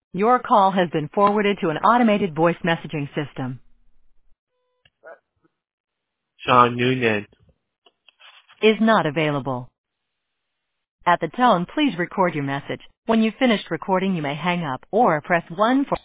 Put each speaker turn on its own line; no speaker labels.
Your call has been forwarded to an automated voice messaging system.
John Noonan.
Is not available. At the tone, please record your message. When you've finished recording, you may hang up or press 1 for